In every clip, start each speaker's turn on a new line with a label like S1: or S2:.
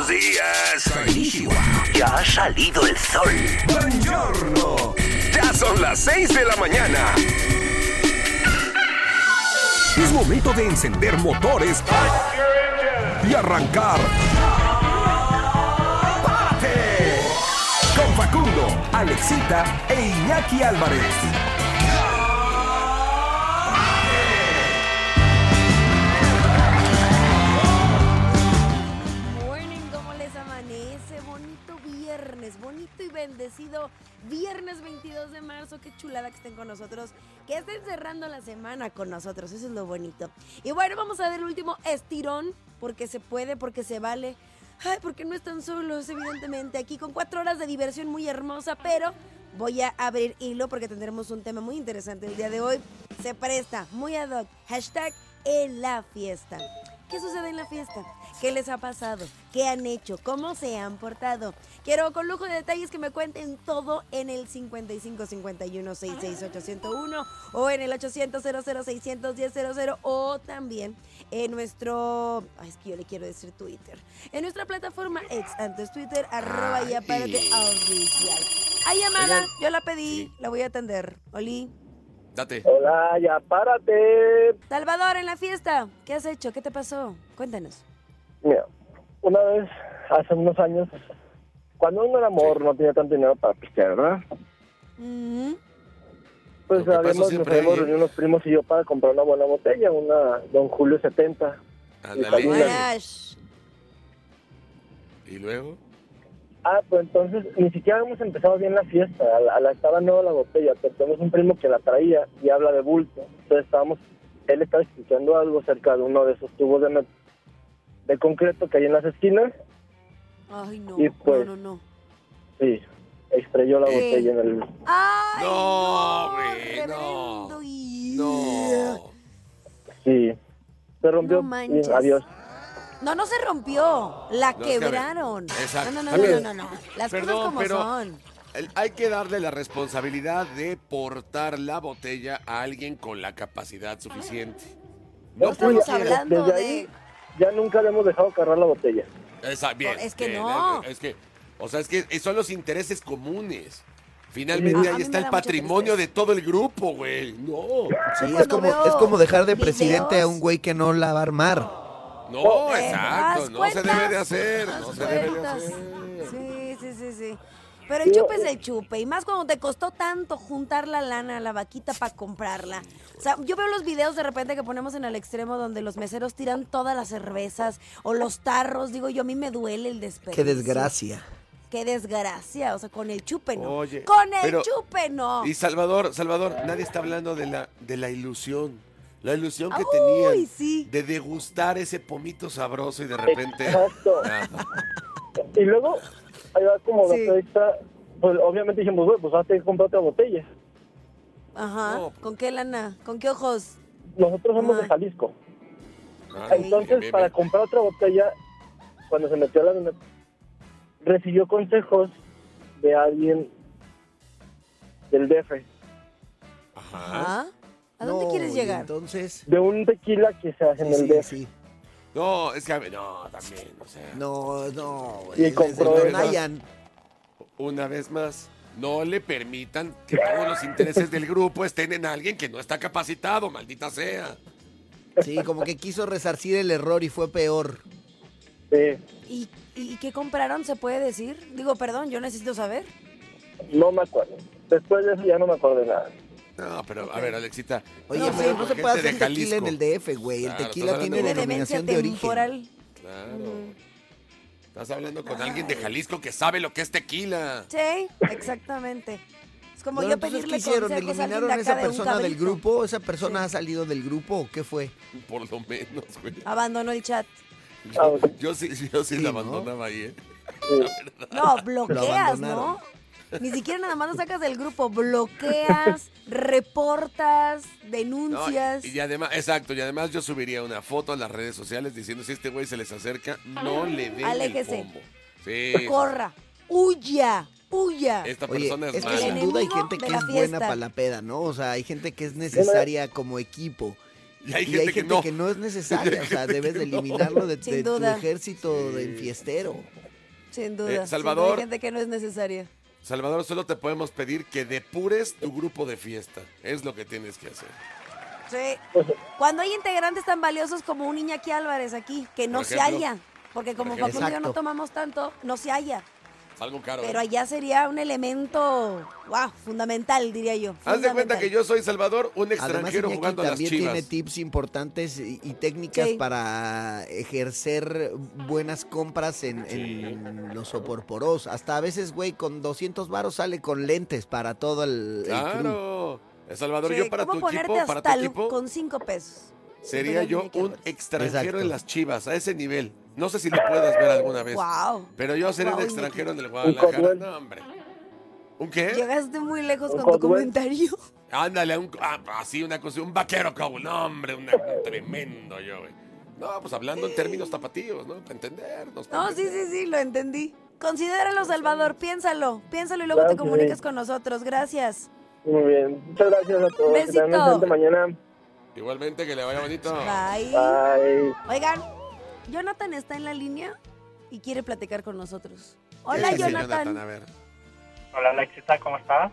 S1: días. Konnichiwa. Ya ha salido el sol. Buongiorno. Ya son las 6 de la mañana. Es momento de encender motores y arrancar. ¡Párate! Con Facundo, Alexita e Iñaki Álvarez.
S2: Bonito y bendecido viernes 22 de marzo. Qué chulada que estén con nosotros, que estén cerrando la semana con nosotros. Eso es lo bonito. Y bueno, vamos a dar el último estirón, porque se puede, porque se vale. Ay, porque no están solos, evidentemente, aquí con 4 horas de diversión muy hermosa, pero voy a abrir hilo porque tendremos un tema muy interesante el día de hoy. Se presta, muy ad hoc. Hashtag en la fiesta. ¿Qué sucede en la fiesta? ¿Qué les ha pasado? ¿Qué han hecho? ¿Cómo se han portado? Quiero con lujo de detalles que me cuenten todo en el 55 51 668 101 o en el 800 00 610 00 o también en nuestro... Ay, es que yo le quiero decir Twitter. En nuestra plataforma ex, antes Twitter, @yapárate_oficial. Hay llamada, yo la pedí, la voy a atender. Oli.
S3: Date.
S4: Hola, ya párate.
S2: Salvador, en la fiesta, ¿qué has hecho? ¿Qué te pasó? Cuéntanos.
S4: Mira, una vez, hace unos años, cuando uno era amor, no tenía tanto dinero para pistear, ¿verdad? Pues
S3: Lo que pasa
S4: nos
S3: siempre
S4: habíamos
S3: ahí,
S4: reunido unos primos y yo para comprar una buena botella, una Don Julio 70.
S3: Ándale.
S2: Ash.
S3: ¿Y luego?
S4: Pues entonces ni siquiera hemos empezado bien la fiesta. Estaba nueva la botella, pero tenemos un primo que la traía y habla de bulto. Entonces él estaba escuchando algo cerca de uno de esos tubos de concreto que hay en las esquinas.
S2: Ay, no,
S4: Y pues,
S2: no.
S4: Sí, estrelló la botella en el...
S2: ¡Ay,
S3: No, güey,
S2: reverendo!
S3: No.
S4: Sí, se rompió.
S2: No manches.
S4: Y adiós.
S2: No se rompió, la
S3: No, es que a ver,
S2: quebraron.
S3: exacto.
S2: No. Las
S3: Perdón,
S2: cosas como
S3: pero
S2: son.
S3: hay que darle la responsabilidad de portar la botella a alguien con la capacidad suficiente. No
S2: estamos
S3: cualquiera.
S2: hablando
S4: Desde
S2: de...
S4: ahí ya nunca le hemos dejado cargar la botella.
S3: Bien,
S2: Es que
S3: bien,
S2: no.
S3: Es que son los intereses comunes. Finalmente
S2: A
S3: ahí
S2: mí
S3: está
S2: me
S3: el
S2: da mucha
S3: patrimonio
S2: tristeza.
S3: de todo el grupo, güey. No.
S5: Sí,
S2: Cuando
S5: es como
S2: veo
S5: dejar de
S2: videos-
S5: presidente a un güey que no la va a armar.
S3: No,
S2: ¿Haz
S3: exacto. No se
S2: cuentas?
S3: debe de hacer.
S2: ¿Haz
S3: No se debe de
S2: cuentas?
S3: hacer.
S2: Sí. Pero el chupe es el chupe. Y más cuando te costó tanto juntar la lana, la vaquita para comprarla. O sea, yo veo los videos de repente que ponemos en el extremo donde los meseros tiran todas las cervezas o los tarros. Digo yo, a mí me duele el desperdicio.
S5: Qué desgracia.
S2: Qué desgracia. O sea, con el chupe no.
S3: Oye,
S2: con el
S3: pero-
S2: chupe no.
S3: Y Salvador, nadie está hablando de la ilusión. La ilusión que
S2: Uy,
S3: tenían
S2: sí.
S3: de degustar ese pomito sabroso y de repente...
S4: Exacto.
S3: nada.
S4: Y luego, ahí va como
S2: Sí.
S4: la fiesta, pues obviamente dijimos, güey, pues vas a tener que comprar otra botella.
S2: Ajá.
S3: No.
S2: ¿Con qué lana? ¿Con qué ojos?
S4: Nosotros somos
S2: Ajá.
S4: de Jalisco.
S3: Ah,
S4: Entonces,
S3: bien,
S4: para
S3: bien.
S4: comprar otra botella, cuando se metió a la... recibió consejos de alguien del DF,
S3: Ajá.
S2: ¿Ah? ¿A dónde
S5: No,
S2: quieres
S5: y
S2: llegar?
S5: entonces...
S4: de un tequila que se hace en el DF.
S5: Sí.
S3: No, es que a ver, no, también, o sea,
S5: No,
S4: Y
S5: güey.
S4: compró
S5: Desde
S4: esa.
S5: Tonayan.
S3: una vez más, no le permitan que todos los intereses del grupo estén en alguien que no está capacitado, maldita sea.
S5: Sí, como que quiso resarcir el error y fue peor.
S2: ¿Y qué compraron? ¿Se puede decir? Digo, perdón, yo necesito saber.
S4: No me acuerdo. Después de eso ya no me acuerdo de nada.
S3: No, pero a ver, Alexita.
S5: Oye,
S2: No,
S5: pero
S2: sí.
S5: no se
S3: Gente
S5: puede
S3: de
S5: hacer tequila en
S3: Jalisco.
S5: el DF, güey. El
S3: Claro,
S5: tequila
S3: estás
S5: tiene
S3: hablando
S2: Tiene demencia
S5: denominación de origen.
S2: temporal.
S3: Claro. Estás hablando con alguien de Jalisco que sabe lo que es tequila.
S2: Sí, exactamente. Es como
S5: Bueno,
S2: yo
S5: entonces,
S2: pedirle
S5: ¿qué hicieron?
S2: consejos a alguien
S5: ¿Eliminaron
S2: de
S5: a
S2: acá
S5: esa
S2: de un
S5: persona del
S2: cabrito.
S5: grupo? ¿Esa persona
S2: Sí.
S5: ha salido del grupo o qué fue?
S3: Por lo menos, güey.
S2: Abandonó el chat.
S3: Yo sí
S5: Sí,
S3: la
S5: ¿no?
S3: abandonaba ahí, ¿eh?
S2: No,
S5: Lo
S2: bloqueas,
S5: abandonaron.
S2: ¿no? Ni siquiera nada más lo sacas del grupo. Bloqueas, reportas,
S3: No,
S2: denuncias.
S3: y además, exacto, y además yo subiría una foto a las redes sociales diciendo si este güey se les acerca, no le den
S2: Aléjese.
S3: el combo. Sí.
S2: Corra, huya.
S3: Esta
S5: Oye,
S3: persona es
S5: es que
S3: mala.
S5: sin duda hay gente
S2: enemigo
S5: que
S2: de
S5: es
S2: la
S5: buena
S2: fiesta.
S5: para la peda, ¿no? O sea, hay gente que es necesaria como equipo.
S3: Y hay
S5: Y
S3: gente,
S5: hay gente que no es necesaria, o sea, debes de eliminarlo de
S2: Sin
S5: tu
S2: duda.
S5: ejército de fiestero.
S2: Sin duda.
S3: Salvador.
S2: Hay gente que no es necesaria.
S3: Salvador, solo te podemos pedir que depures tu grupo de fiesta. Es lo que tienes que hacer.
S2: Sí. Cuando hay integrantes tan valiosos como un Iñaki Álvarez aquí, que no
S3: Por
S2: se
S3: ejemplo.
S2: halla. Porque como
S3: ejemplo.
S2: Facundo y yo no
S5: Exacto.
S2: tomamos tanto, no se halla.
S3: Es algo caro.
S2: Pero allá sería un elemento, fundamental, diría yo.
S3: Haz de cuenta que yo soy Salvador, un
S5: Además,
S3: extranjero
S5: Iñaki
S3: jugando a las
S5: también
S3: Chivas.
S5: tiene tips importantes y técnicas
S2: Sí.
S5: para ejercer buenas compras en los soporporos. Hasta a veces, güey, con 200 varos sale con lentes para todo el crew.
S3: Claro. Salvador,
S2: Sí,
S3: yo para
S2: ¿cómo
S3: tu
S2: ponerte
S3: equipo, para tu
S2: hasta
S3: equipo,
S2: con 5 pesos?
S3: sería yo
S2: Iñaki
S3: un
S2: Álvarez.
S3: extranjero
S5: Exacto.
S3: en las Chivas, a ese nivel. No sé si lo puedas ver alguna vez.
S2: Wow.
S3: Pero yo seré un
S2: Guau,
S3: extranjero en el
S4: Un
S3: Guadalajara.
S4: Codwell.
S3: No, hombre. ¿Un qué?
S2: Llegaste muy lejos
S4: Un
S2: con tu
S4: Codwell.
S2: comentario.
S3: Ándale, así una cosa, un vaquero cowboy. No, hombre, un tremendo yo, güey. No, pues hablando en términos tapatíos, ¿no? Para entendernos.
S2: No, sí, lo entendí. Considéralo, Salvador, piénsalo y luego
S4: Claro
S2: te
S4: que
S2: comunicas
S4: sí.
S2: con nosotros. Gracias.
S4: Muy bien. Muchas gracias a todos. Que tengan una
S2: Besito.
S4: excelente mañana.
S3: Igualmente, que le vaya bonito.
S2: Bye.
S4: Bye.
S2: Oigan, Jonathan está en la línea y quiere platicar con nosotros. Hola,
S3: ¿Qué dice
S2: Jonathan.
S3: A ver.
S6: Hola Alexita, ¿cómo estás?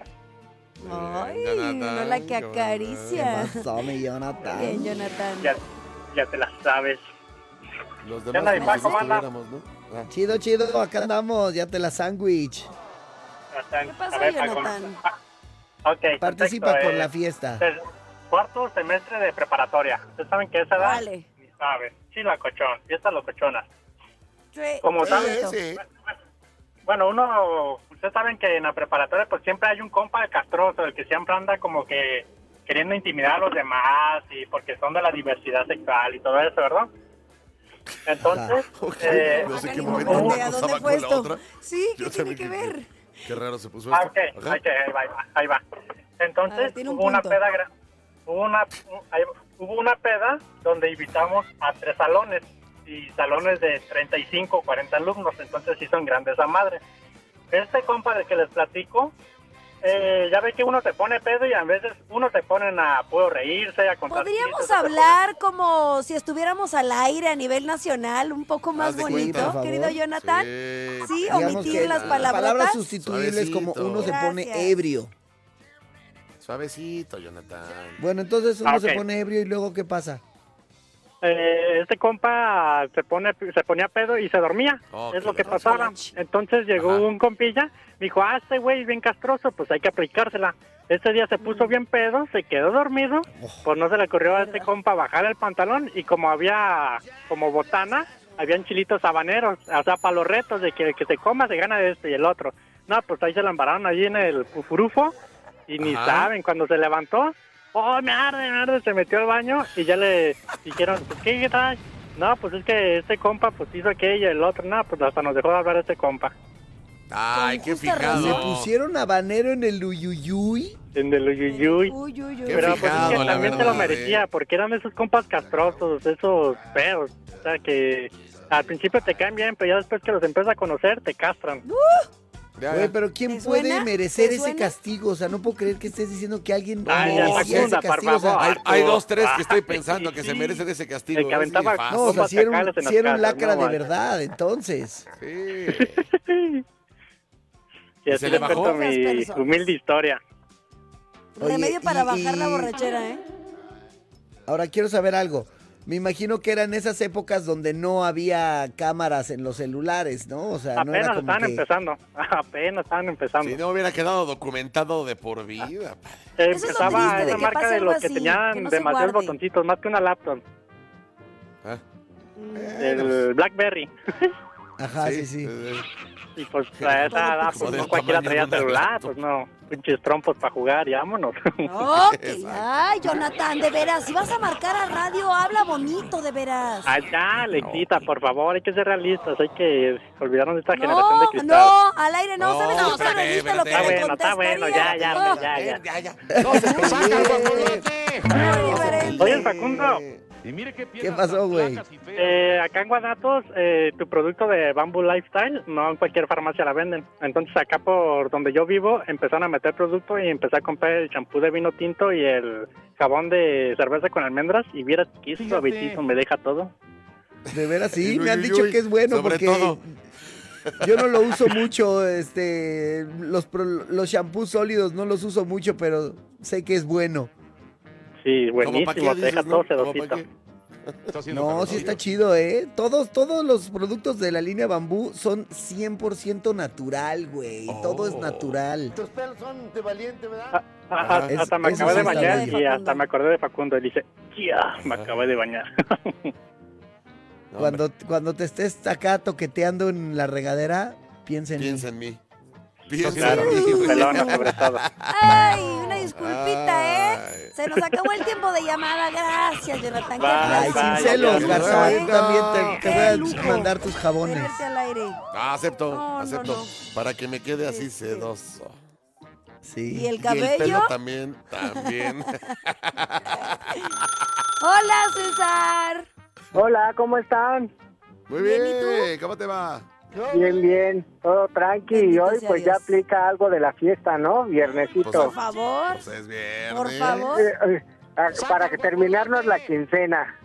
S2: Ay,
S3: Jonathan,
S2: no la que
S3: ¿qué
S2: acaricia.
S5: Pasó, mi Jonathan.
S2: Bien, Jonathan.
S6: Ya te la sabes.
S3: Los
S6: ¿Qué
S3: demás
S6: onda,
S3: como si
S6: Paco,
S3: no
S6: manda?
S3: estuviéramos, ¿no? Ah.
S5: Chido, chido, acá andamos, ya te la sándwich.
S2: ¿Qué pasó, Jonathan?
S6: Ok,
S5: Participa
S6: perfecto,
S5: con la fiesta.
S6: es cuarto semestre de preparatoria. ¿Ustedes saben qué es esa edad?
S2: Vale.
S6: Ni saben. Sí, la cochón. Fiesta locochona.
S2: Sí,
S6: Como
S2: perfecto.
S3: Sí.
S6: Bueno, ustedes saben que en la preparatoria pues siempre hay un compa castroso, el que siempre anda como que queriendo intimidar a los demás y porque son de la diversidad sexual y todo eso, ¿verdad? Entonces,
S3: Ok, no sé
S2: Acá
S3: qué
S2: ni
S3: momento
S2: me
S3: me
S2: acordé, ¿a
S3: cruzaba
S2: dónde fue
S3: con la
S2: esto?
S3: otra.
S2: Sí, ¿qué
S3: Yo
S2: tiene
S3: también
S2: que ver?
S3: Qué raro se puso
S6: ok,
S3: esto. Ajá.
S6: ahí va.
S2: A
S6: Entonces,
S2: ver, tiene un
S6: hubo una
S2: punto.
S6: peda, hubo una peda donde invitamos a 3 salones y salones de 35, 40 alumnos, entonces sí son grandes a madre. Este compa del que les platico, ya ve que uno se pone pedo y a veces uno se ponen a puedo reírse, a contar
S2: Podríamos
S6: chistes,
S2: hablar como si estuviéramos al aire a nivel nacional, un poco más
S3: Haz de
S2: bonito,
S3: cuenta.
S5: Por favor.
S2: querido Jonathan.
S3: Sí.
S2: Sí,
S5: Digamos
S2: omitir
S5: que
S2: las
S5: palabras
S2: palabrotas.
S5: sustituibles como
S3: Suavecito.
S5: uno se pone
S2: Gracias.
S5: ebrio.
S3: Suavecito, Jonathan.
S5: Bueno, entonces uno
S6: Ok.
S5: se pone ebrio y luego ¿qué pasa?
S6: este compa se ponía pedo y se dormía,
S3: Oh,
S6: es
S3: qué
S6: lo que
S3: la
S6: pasaba.
S2: leche.
S6: Entonces llegó
S3: Ajá.
S6: un compilla, dijo, este güey es bien castroso, pues hay que aplicársela. Este día se puso bien pedo, se quedó dormido, pues no se le ocurrió a este compa bajar el pantalón y como había como botana, habían chilitos habaneros, o sea, para los retos de que el que se coma se gana de este y el otro. No, pues ahí se lo embararon allí en el fufurufo y ni
S3: Ajá.
S6: saben, cuando se levantó, ¡oh, me arde! Se metió al baño y ya le dijeron, pues, ¿qué tal? No, pues es que este compa pues hizo aquello y el otro, no, pues hasta nos dejó de hablar este compa.
S3: Ay,
S2: Con
S3: qué
S2: justa
S3: fijado.
S2: razón.
S5: ¿Le pusieron habanero en el uyuyuy?
S6: En el uyuyuy.
S2: Uy, uy, uy.
S3: Qué
S6: Pero pues es
S3: fijado,
S6: que
S3: la
S6: también se
S3: verdad,
S6: lo merecía, porque eran esos compas castrosos, esos feos. O sea, que al principio te caen bien, pero ya después que los empiezas a conocer, te castran.
S3: Ya,
S5: Güey,
S3: ya.
S5: pero ¿quién
S2: ¿Te
S5: puede
S2: suena?
S5: merecer
S2: ¿Te
S5: ese
S2: suena?
S5: castigo? O sea, no puedo creer que estés diciendo que alguien
S6: Ay, ya,
S5: merecía ese
S6: Facundo, por
S5: castigo. O sea,
S6: favor.
S3: Hay 2, 3 que estoy pensando que se
S6: Sí.
S3: merecen ese castigo.
S6: El que aventaba-
S3: Es bien
S5: no, o sea,
S6: Compas
S5: si era un,
S6: cacales en las
S5: sí era un
S6: casas,
S5: lacra
S6: no
S5: de
S6: manches.
S5: verdad, entonces.
S3: Sí.
S6: Y
S3: ¿Y
S6: así
S3: se le
S6: les
S3: bajó?
S6: cuento
S2: Esas
S6: mi
S2: personas.
S6: humilde historia.
S5: Oye,
S2: Remedio para bajar la
S5: y-
S2: borrachera, ¿eh?
S5: Ahora quiero saber algo. Me imagino que eran esas épocas donde no había cámaras en los celulares, ¿no? O sea, no
S6: Apenas
S5: era como
S6: estaban
S5: que...
S6: empezando. Apenas estaban empezando.
S3: Si no hubiera quedado documentado de por vida.
S2: Eso es lo
S6: Empezaba
S2: triste de
S6: esa
S2: que
S6: marca
S2: pase
S6: de
S2: algo
S6: los que
S2: así,
S6: tenían
S2: que no se
S6: demasiados
S2: guarde.
S6: botoncitos, más que una laptop.
S3: Ah,
S6: El BlackBerry.
S5: Ajá, sí, sí.
S6: Y pues a esa edad,
S3: Como
S6: pues
S3: del
S6: no cualquiera
S3: tamaño de
S6: traía
S3: una
S6: celular,
S3: laptop.
S6: pues no, pinches trompos para jugar y vámonos.
S2: Ok, ay, Jonathan, de veras, si vas a marcar a radio, habla bonito, de veras.
S6: Allá, Alexita, por favor, hay que ser realistas, hay que olvidarnos de esta generación de
S2: No,
S6: cristal.
S2: no, al aire no,
S3: No,
S2: ¿sabes cómo
S3: espérate,
S2: realista lo que
S3: espérate.
S2: te
S6: Está bueno, ya,
S2: contestaría?
S6: ya,
S2: Oh,
S6: ya.
S3: No se saca el guajolote.
S2: muy diferente.
S6: Oye, Facundo,
S5: ¿Qué pasó, güey?
S6: Acá en Guanatos, tu producto de Bamboo Lifestyle, no en cualquier farmacia la venden. Entonces acá por donde yo vivo, empezaron a meter producto y empecé a comprar el champú de vino tinto y el jabón de cerveza con almendras. Y vieras que suavecito, me deja todo.
S5: De veras, sí,
S3: Uy,
S5: me han
S3: uy,
S5: dicho
S3: uy,
S5: que es bueno
S3: sobre
S5: porque
S3: todo.
S5: yo no lo uso mucho, los shampoos sólidos no los uso mucho, pero sé que es bueno.
S6: Sí,
S3: ¿Cómo pa' qué
S6: buenísimo, te deja
S3: dices,
S6: todo
S3: no? ¿Cómo pa'
S6: sedosito.
S3: qué?
S5: No, sí está chido, ¿eh? Todos los productos de la línea Bambú son 100% natural, güey. Todo es natural.
S7: Tus pelos son de valiente, ¿verdad?
S6: Hasta me
S5: Eso
S6: acabé
S5: sí
S6: de
S5: está
S6: bañar
S5: bien.
S6: y hasta me acordé de Facundo. Y dice, ya, me acabé de bañar.
S3: No, hombre,
S5: Cuando te estés acá toqueteando en la regadera, piensa en mí.
S3: piensa en mí. Piensa
S6: Claro,
S3: en mí, güey.
S6: pelona sobre todo.
S2: Ay, una disculpita,
S3: Ay.
S2: Se nos acabó el tiempo de llamada. Gracias, Jonathan. Qué
S5: Ay,
S2: placer.
S5: sin celos,
S6: ya,
S5: Garzón.
S2: ¿eh?
S5: Yo también te
S2: Qué
S5: voy a
S2: lujo
S5: mandar tus jabones.
S2: Tenerte al aire.
S3: Ah, acepto,
S2: No,
S3: acepto.
S2: no.
S3: Para que me quede así
S2: Sí.
S3: sedoso.
S5: Sí.
S2: ¿Y el
S3: Y el
S2: cabello?
S3: pelo también, también.
S2: Hola, César.
S8: Hola, ¿cómo están?
S3: Muy
S2: Bien,
S3: bien,
S2: ¿y
S3: ¿cómo te va?
S8: Bien, bien, todo tranqui. Y
S2: Bendito
S8: hoy
S2: sea
S8: pues ya
S2: Dios.
S8: aplica algo de la fiesta, ¿no? Viernesito.
S2: Por favor.
S3: Pues es viernes.
S2: Por favor.
S8: Para que terminarnos la quincena.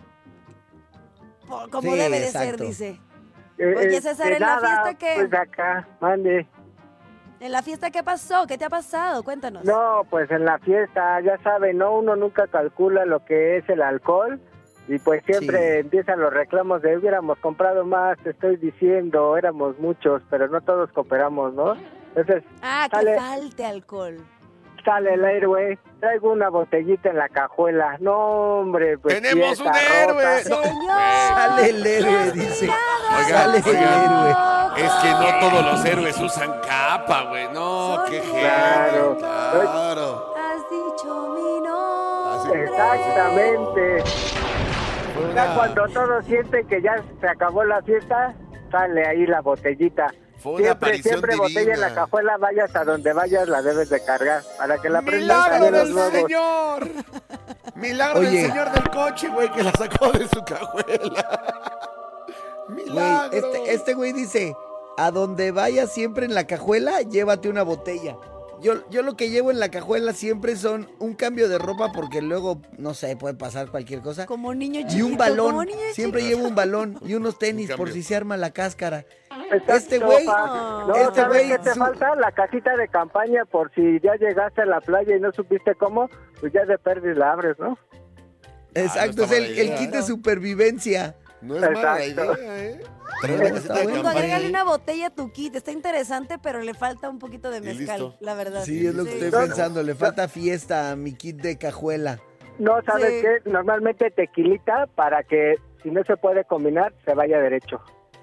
S2: Como
S5: Sí,
S2: debe de
S5: exacto.
S2: ser, dice. Oye, César,
S8: de
S2: ¿en la
S8: nada,
S2: fiesta qué?
S8: Pues acá, mande.
S2: ¿En la fiesta qué pasó? ¿Qué te ha pasado? Cuéntanos.
S8: No, pues en la fiesta, ya saben, ¿no? Uno nunca calcula lo que es el alcohol. Y pues siempre
S5: Sí.
S8: empiezan los reclamos de hubiéramos comprado más, te estoy diciendo, éramos muchos, pero no todos cooperamos, ¿no? Entonces
S2: Ah, que
S8: Sale.
S2: falte alcohol.
S8: sale el héroe, traigo una botellita en la cajuela. No, hombre, pues
S3: ¡Tenemos un
S8: fiesta
S3: héroe!
S8: rota.
S3: No.
S2: Señor.
S5: Sale el héroe,
S2: ¿qué has
S5: dice.
S2: mirado?
S3: Oigan,
S5: Sale el
S3: oigan.
S5: héroe.
S3: Es que no todos los héroes usan capa, güey. No,
S2: Son
S3: qué
S8: Claro.
S3: genio. Claro.
S2: Has dicho mi nombre.
S8: Exactamente.
S3: Fue
S8: Ya
S3: una-
S8: cuando todos sienten que ya se acabó la fiesta, sale ahí la botellita.
S3: Fue una aparición
S8: Siempre botella en la
S3: divina.
S8: cajuela, vayas a donde vayas, la debes de cargar, para que la prendan
S3: ¡Milagro
S8: también los
S3: del
S8: nuevos.
S3: señor! ¡Milagro
S5: Oye.
S3: del señor del coche, güey, que la sacó de su cajuela!
S5: Güey,
S3: ¡Milagro!
S5: este güey dice, a donde vayas siempre en la cajuela, llévate una botella. Yo lo que llevo en la cajuela siempre son un cambio de ropa porque luego, no sé, puede pasar cualquier cosa.
S2: Como niño chiquito.
S5: Y un
S2: como
S5: balón.
S2: niño
S5: Siempre
S2: chiquito.
S5: llevo un balón y unos tenis
S3: Un
S5: por
S3: cambio.
S5: si se arma la cáscara.
S8: Exacto,
S5: Este güey,
S8: pa. No,
S5: este
S8: ¿sabes
S5: güey,
S8: qué te
S5: su-
S8: falta? La casita de campaña por si ya llegaste a la playa y no supiste cómo, pues ya de perdiz la abres, ¿no?
S5: Exacto,
S3: no está
S5: es
S3: mala
S5: el
S3: idea.
S5: kit de supervivencia.
S3: No es mala
S8: Exacto.
S3: idea, ¿eh? Trae una
S5: Está
S3: casita de
S5: bueno.
S2: Digo,
S3: campaña
S2: agrégale
S3: ahí.
S2: una botella a tu kit. Está interesante, pero le falta un poquito de mezcal,
S3: listo.
S2: la verdad.
S5: Sí, es lo que
S2: Sí.
S5: estoy pensando. Le falta fiesta a mi kit de cajuela.
S8: No, ¿sabes
S2: Sí.
S8: qué? Normalmente tequilita para que si no se puede combinar, se vaya derecho.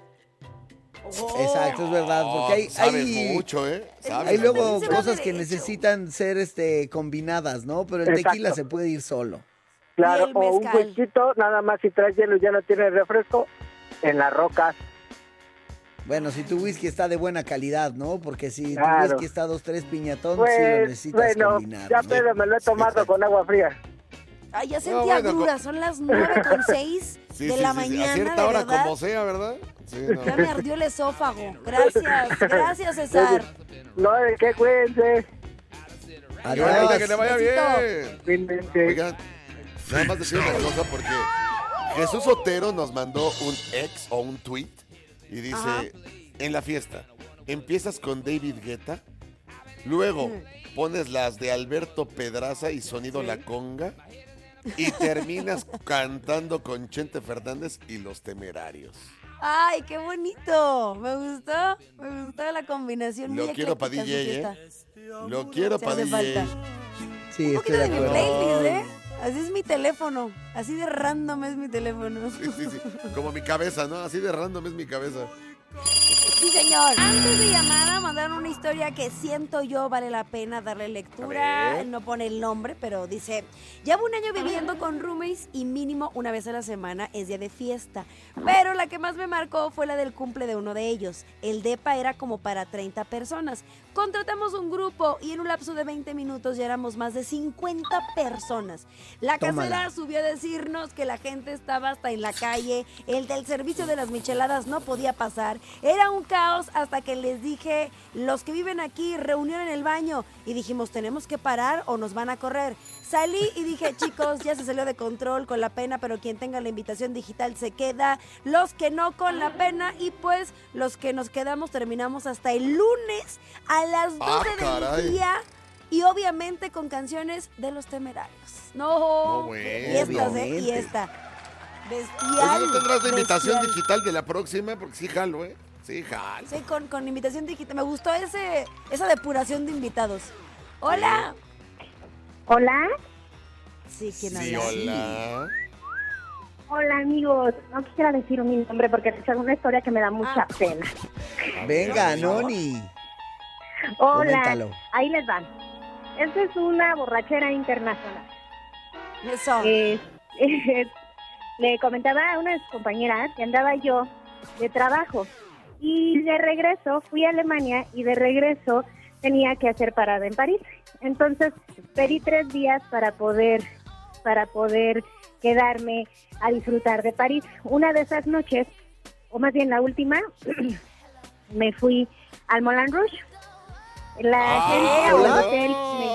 S2: Oh.
S5: Exacto, es verdad. Porque hay,
S3: Sabes
S5: hay,
S3: mucho, ¿eh? Sabes
S5: hay luego
S2: También se va
S5: cosas que
S2: derecho.
S5: necesitan ser combinadas, ¿no? Pero el
S8: Exacto.
S5: tequila se puede ir solo.
S8: Claro,
S2: el
S8: o un
S2: mezcal.
S8: huesquito, nada más si traes hielo y ya no tienes refresco, en las rocas.
S5: Bueno, si tu whisky está de buena calidad, ¿no? Porque si
S8: Claro.
S5: tu whisky está 2-3 piñatón, sí lo
S8: Pues,
S5: necesitas
S8: bueno,
S5: combinar.
S8: ya
S5: ¿no?
S8: pero me lo he tomado con agua fría.
S2: Ay, ya
S3: No,
S2: sentí
S3: bueno,
S2: agruras. Son las 9:06
S3: Sí,
S2: de
S3: sí,
S2: la
S3: sí,
S2: mañana,
S3: A cierta
S2: de
S3: hora,
S2: verdad.
S3: como sea, ¿verdad? Sí, no.
S2: Ya me ardió el esófago. Gracias, César.
S8: No, ¿de qué cuídense?
S5: Adiós.
S3: Ahorita que le vaya
S2: Besito.
S3: bien.
S8: Cuídense.
S3: Oigan, nada más decir una cosa porque Jesús Otero nos mandó un ex o un tweet y dice,
S2: Ajá.
S3: en la fiesta, empiezas con David Guetta, luego pones las de Alberto Pedraza y Sonido La Conga y terminas cantando con Chente Fernández y Los Temerarios.
S2: Ay, qué bonito. Me gustó la combinación.
S3: Lo
S2: muy
S3: quiero pa'
S2: ecléctica en su
S3: DJ,
S2: fiesta.
S3: Lo quiero
S2: Se
S3: para
S2: hace
S3: DJ.
S2: falta.
S5: Sí,
S2: Un
S5: estoy
S2: poquito
S5: de
S2: de mi
S5: acuerdo.
S2: playlist, ¿eh? Así es mi teléfono. Así de random es mi teléfono.
S3: Sí, sí, sí. Como mi cabeza, ¿no? Así de random es mi cabeza.
S2: Sí, señor. Antes de llamar, mandaron una historia que siento yo vale la pena darle
S3: A
S2: lectura.
S3: ver.
S2: No pone el nombre, pero dice: llevo un año viviendo con roommates y mínimo una vez a la semana es día de fiesta. Pero la que más me marcó fue la del cumple de uno de ellos. El depa era como para 30 personas. Contratamos un grupo y en un lapso de 20 minutos ya éramos más de 50 personas. La
S5: Tómala.
S2: casera subió a decirnos que la gente estaba hasta en la calle, el del servicio de las micheladas no podía pasar. Era un caos hasta que les dije, los que viven aquí, reunión en el baño. Y dijimos, tenemos que parar o nos van a correr. Salí y dije, chicos, ya se salió de control con la pena, pero quien tenga la invitación digital se queda. Los que no con la pena y pues los que nos quedamos terminamos hasta el lunes a las 12
S3: caray.
S2: del día. Y obviamente con canciones de Los Temerarios. No,
S3: bueno.
S2: y estas, y
S5: Obviamente.
S2: esta.
S3: Oye,
S2: Bestial.
S3: ¿no tendrás la invitación
S2: bestial.
S3: digital de la próxima? Porque sí jalo, ¿eh? Sí jalo.
S2: Sí, con invitación digital. Me gustó esa depuración de invitados. Hola.
S9: Hola,
S2: Sí, ¿quién
S3: Sí,
S2: habla?
S3: hola.
S9: hola amigos. No quisiera decir mi nombre porque es una historia que me da mucha pena.
S5: Venga, Noni.
S9: Hola,
S5: Coméntalo.
S9: ahí les van. Esta es una borrachera internacional.
S2: Eso.
S9: Le comentaba a una de sus compañeras que andaba yo de trabajo y de regreso fui a Alemania y de regreso tenía que hacer parada en París. Entonces pedí 3 días para poder quedarme a disfrutar de París. Una de esas noches, o más bien la última, me fui al Moulin Rouge. La gente
S3: hola.
S9: del hotel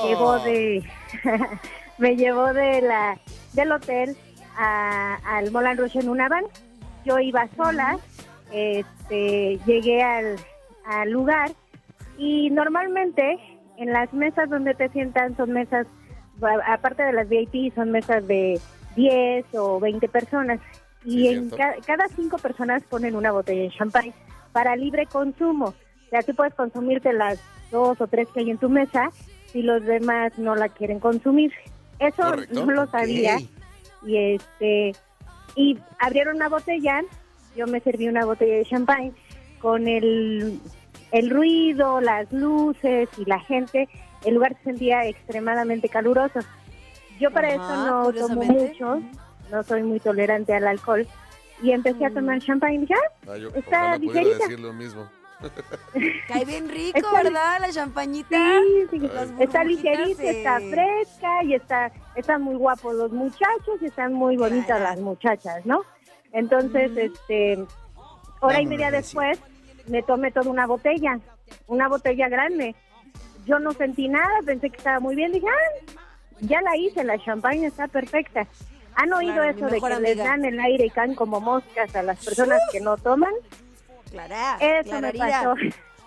S9: me llevó del hotel al Moulin Rouge en una van. Yo iba sola, llegué al lugar y normalmente en las mesas donde te sientan son mesas, aparte de las VIP, son mesas de 10 o 20 personas y
S3: Sí,
S9: en
S3: cierto.
S9: cada 5 personas ponen una botella de champán para libre consumo. O sea, tú puedes consumirte las 2 o 3 que hay en tu mesa si los demás no la quieren consumir. Eso
S3: Correcto.
S9: no lo sabía.
S5: Ok.
S9: Y abrieron una botella, yo me serví una botella de champán con el ruido, las luces y la gente, el lugar se sentía extremadamente caluroso. Yo para
S2: Ajá,
S9: eso no tomo
S2: curiosamente.
S9: mucho, no soy muy tolerante al alcohol y empecé a tomar champán y dije,
S3: Ah, yo
S9: Está
S3: ojalá pudiera
S9: ligerita.
S3: decir lo mismo.
S2: Cae bien rico,
S9: Está-
S2: ¿verdad? La champañita.
S9: sí,
S2: Las
S9: está
S2: burbujitas,
S9: ligerita,
S2: sí.
S9: está fresca y están muy guapos los muchachos y están muy bonitas
S2: Claro.
S9: las muchachas, ¿no? Entonces, hora y
S5: Vámonos,
S9: media
S5: Reci.
S9: después me tomé toda una botella grande. Yo no sentí nada, pensé que estaba muy bien, dije, ya la hice, la champaña está perfecta. ¿Han oído
S2: Claro, mi
S9: eso de
S2: mejor
S9: que les
S2: amiga.
S9: dan el aire y caen como moscas a las personas que no toman?
S2: Clara,
S9: Eso me
S2: clararira.
S9: pasó.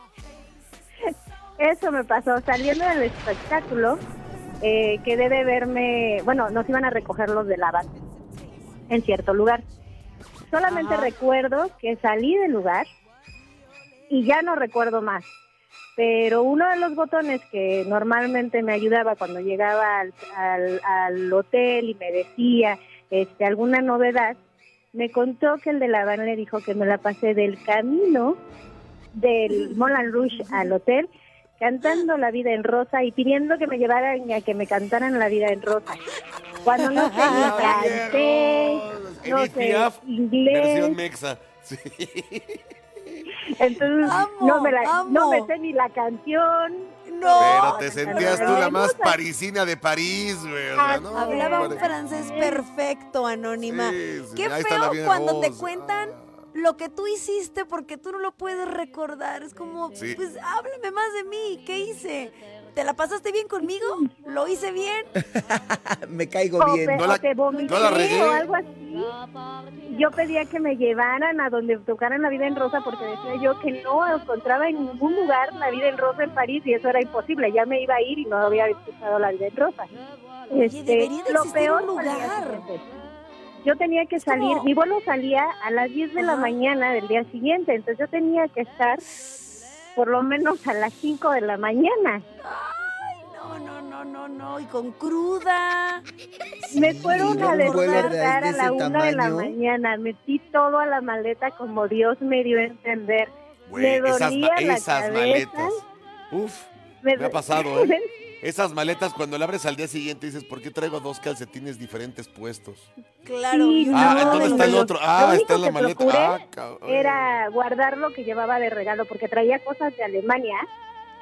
S9: Eso me pasó saliendo del espectáculo, que debe verme, bueno, nos iban a recoger los de la banda en cierto lugar. Solamente
S2: Ajá.
S9: recuerdo que salí del lugar y ya no recuerdo más. Pero uno de los botones que normalmente me ayudaba cuando llegaba al hotel y me decía alguna novedad, me contó que el de la van le dijo que me la pasé del camino del Moulin Rouge al hotel cantando La Vida en Rosa y pidiendo que me llevaran a que me cantaran La Vida en Rosa. Cuando no sé ni francés, no
S3: Edith
S9: sé
S3: Piaf,
S9: inglés.
S3: versión mexa. Sí.
S9: Entonces
S2: Amo,
S9: no me
S2: amo.
S9: sé ni la canción.
S2: No.
S3: Pero te sentías tú la más parisina de París, güey. O sea, no,
S2: Hablaba un
S3: hombre.
S2: francés perfecto, Anónima.
S3: Sí, sí,
S2: Qué
S3: ahí está la
S2: feo
S3: Vida
S2: cuando te
S3: Rosa.
S2: cuentan lo que tú hiciste porque tú no lo puedes recordar. Es como,
S3: Sí.
S2: pues háblame más de mí. ¿Qué hice? ¿Te la pasaste bien conmigo? ¿Lo hice bien?
S5: Me caigo
S9: O
S5: bien.
S9: te,
S3: No la-
S9: o te vomité
S3: no la regué.
S9: o algo así. Yo pedía que me llevaran a donde tocaran La Vida en Rosa porque decía yo que no encontraba en ningún lugar La Vida en Rosa en París y eso era imposible. Ya me iba a ir y no había escuchado La Vida en Rosa.
S2: Oye, debería de
S9: lo
S2: existir
S9: peor
S2: un
S9: fue el día
S2: lugar.
S9: siguiente. Yo tenía que salir,
S2: como-
S9: mi vuelo salía a las 10 de la
S2: Ajá.
S9: mañana del día siguiente, entonces yo tenía que estar por lo menos a las 5 de la mañana.
S2: No, y con cruda.
S9: Me fueron a
S5: luego un vuelo de
S9: despertar a
S5: ese
S9: la 1 de la
S5: tamaño.
S9: mañana, metí todo a la maleta como Dios me dio a entender.
S3: Güey,
S9: Me
S3: esas,
S9: dolía la
S3: esas
S9: cabeza.
S3: maletas. Uf, me ha pasado,
S9: ¿eh?
S3: Esas maletas cuando la abres al día siguiente dices, ¿por qué traigo 2 calcetines diferentes puestos?
S2: Claro.
S9: Sí,
S2: y uno
S3: Ah,
S2: de
S3: ¿dónde
S2: los-
S3: está el otro?
S9: Lo
S3: Ah,
S9: único
S3: está en la
S9: que
S3: maleta.
S9: procuré
S3: Ah, cabrón.
S9: Era guardar lo que llevaba de regalo, porque traía cosas de Alemania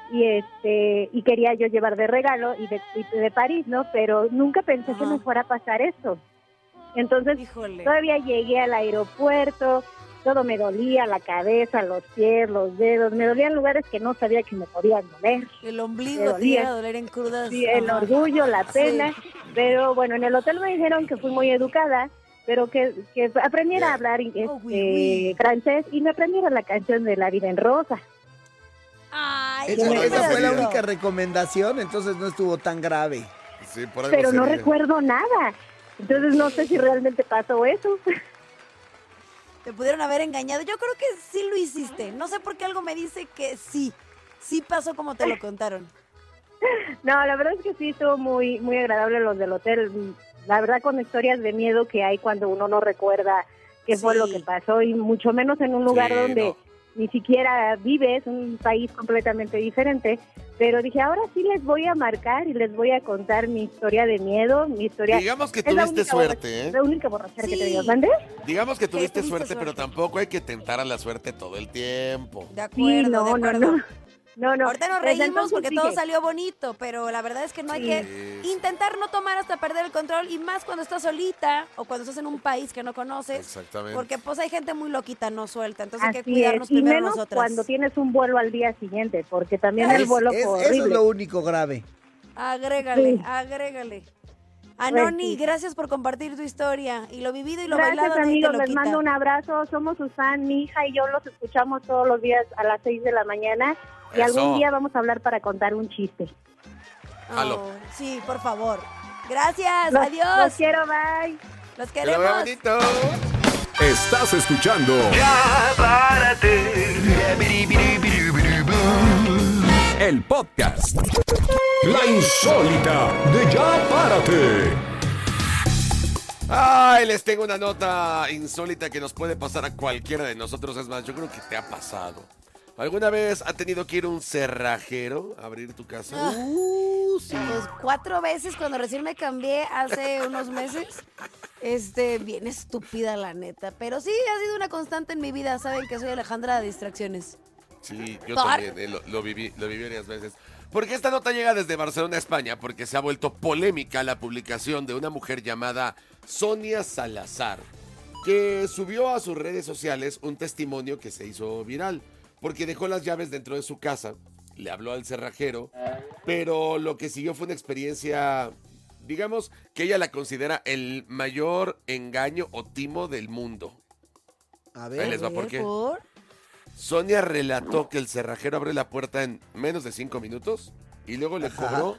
S9: y quería yo llevar de regalo y de París, ¿no? Pero nunca pensé que me fuera a pasar eso. Entonces, todavía llegué al aeropuerto, todo me dolía, la cabeza, los pies, los dedos, me dolían lugares que no sabía que me podían doler.
S2: El ombligo te iba a doler en crudas.
S9: Sí, el orgullo, la pena, pero bueno, en el hotel me dijeron que fui muy educada, pero que aprendiera a hablar francés y me aprendiera la canción de La vida en rosa.
S2: Ay,
S5: esa fue la única recomendación, entonces no estuvo tan grave.
S3: Sí, por algo
S9: pero no
S3: sería.
S9: recuerdo nada, entonces no sé si realmente pasó eso.
S2: Te pudieron haber engañado. Yo creo que sí lo hiciste. No sé por qué algo me dice que sí pasó como te lo contaron.
S9: No, la verdad es que sí estuvo muy, muy agradable los del hotel. La verdad, con historias de miedo que hay cuando uno no recuerda qué fue lo que pasó, y mucho menos en un lugar donde ni siquiera vives, un país completamente diferente. Pero dije, ahora sí les voy a marcar y les voy a contar mi historia de miedo, mi historia...
S3: Digamos que tuviste suerte, ¿eh?
S9: La única borrachera que te digo, ¿mande?
S3: Digamos que tuviste suerte, pero tampoco hay que tentar a la suerte todo el tiempo.
S2: De acuerdo,
S9: No.
S2: Ahorita nos
S9: Desde
S2: reímos
S9: entonces
S2: porque todo
S9: dije,
S2: salió bonito, pero la verdad es que no hay que intentar no tomar hasta perder el control, y más cuando estás solita o cuando estás en un país que no conoces.
S3: Exactamente.
S2: Porque pues hay gente muy loquita, no suelta, entonces hay que
S9: así
S2: cuidarnos
S9: es, y
S2: primero
S9: menos
S2: nosotras.
S9: cuando tienes un vuelo al día siguiente, porque también el vuelo fue horrible.
S5: Eso es lo único grave.
S2: Agrégale. Anoni, gracias por compartir tu historia y lo vivido y lo bailado.
S9: Gracias, amigos, les mando un abrazo. Somos Susan, mi hija y yo los escuchamos todos los días a las 6 de la mañana. Y algún día vamos a hablar para contar un chiste.
S2: Sí, por favor. Gracias, adiós.
S9: Los quiero, bye.
S2: Los queremos.
S3: Bonito.
S1: Estás escuchando Ya Párate, el podcast. La insólita de Ya Párate.
S3: Ay, les tengo una nota insólita que nos puede pasar a cualquiera de nosotros. Es más, yo creo que te ha pasado. ¿Alguna vez ha tenido que ir un cerrajero a abrir tu casa?
S2: Sí. Pues 4 veces cuando recién me cambié hace unos meses. Bien estúpida la neta. Pero sí, ha sido una constante en mi vida. Saben que soy Alejandra de distracciones.
S3: Sí, yo también lo viví varias veces. Porque esta nota llega desde Barcelona, España, porque se ha vuelto polémica la publicación de una mujer llamada Sonia Salazar, que subió a sus redes sociales un testimonio que se hizo viral, porque dejó las llaves dentro de su casa, le habló al cerrajero, pero lo que siguió fue una experiencia, digamos, que ella la considera el mayor engaño o timo del mundo.
S5: A ver,
S3: ahí les va por qué. Sonia relató que el cerrajero abrió la puerta en menos de 5 minutos y luego le cobró